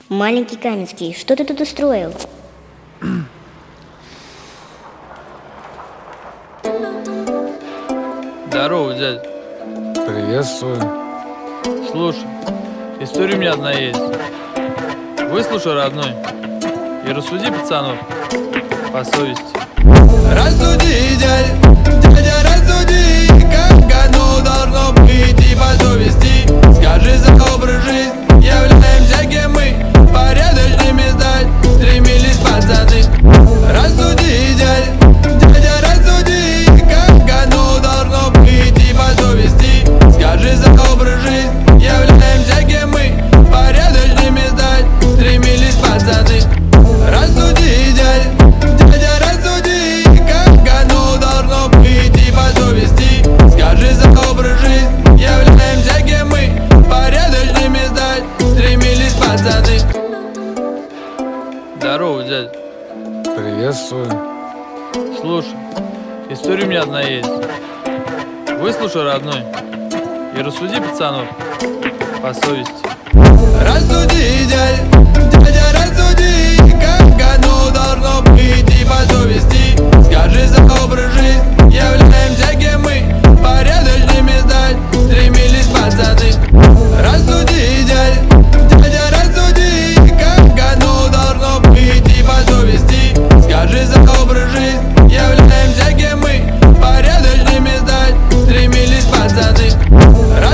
Маленький Каменский, что ты тут устроил? Здорово, дядя. Приветствую. Слушай, история у меня одна есть. Выслушай, родной, и рассуди пацанов по совести. Рассуди, дядя, рассуди, как оно должно быть и по совести. Скажи, за образ жизни являемся кем мы, порядочными стать стремились пацаны. Рассуди, дядя, рассуди, как оно должно быть и по совести. Скажи, за образ жизни являемся кем мы, порядочными стать стремились пацаны. Рассуди, дядя, рассуди, как оно должно быть и по совести. Скажи, за образ жизни являемся кем мы, порядочными стать стремились пацаны. Здорово, дядя. Приветствую. Слушай, история у меня одна есть. Выслушай, родной, и рассуди пацанов по совести. Рассуди, дядя, рассуди, как оно должно быть и по совести. Скажи, за образ жизни являемся кем мы, порядочными стать стремились пацаны. Рассуди, дядя, рассуди, как оно должно быть и по совести. Скажи, за образ жизни являемся кем мы, порядочными стать стремились пацаны.